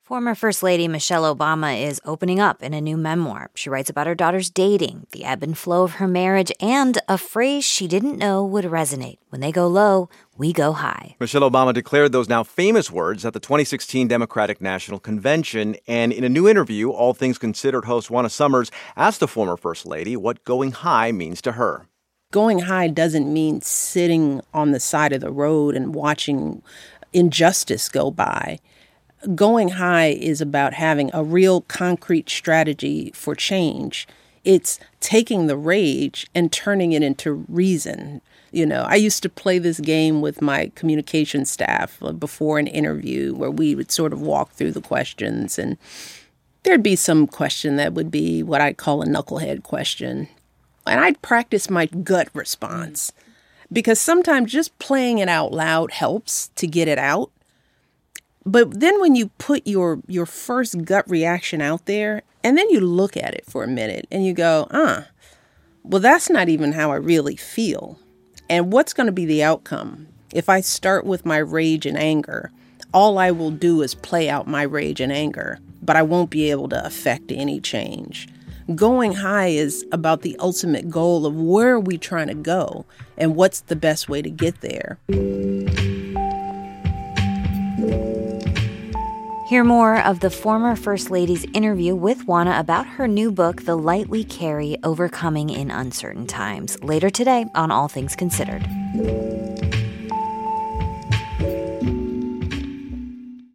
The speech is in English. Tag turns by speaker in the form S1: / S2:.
S1: Former First Lady Michelle Obama is opening up in a new memoir. She writes about her daughter's dating, the ebb and flow of her marriage, and a phrase she didn't know would resonate. When they go low, we go high.
S2: Michelle Obama declared those now famous words at the 2016 Democratic National Convention. And in a new interview, All Things Considered host Juana Summers asked the former First Lady what going high means to her.
S3: Going high doesn't mean sitting on the side of the road and watching injustice go by. Going high is about having a real concrete strategy for change. It's taking the rage and turning it into reason. I used to play this game with my communication staff before an interview where we would sort of walk through the questions, and there'd be some question that would be what I'd call a knucklehead question. And I'd practice my gut response because sometimes just playing it out loud helps to get it out. But then when you put your first gut reaction out there and then you look at it for a minute and you go, well, that's not even how I really feel. And what's going to be the outcome? If I start with my rage and anger, all I will do is play out my rage and anger, but I won't be able to affect any change. Going high is about the ultimate goal of where are we trying to go and what's the best way to get there.
S1: Hear more of the former First Lady's interview with Juana about her new book, The Light We Carry, Overcoming in Uncertain Times, later today on All Things Considered.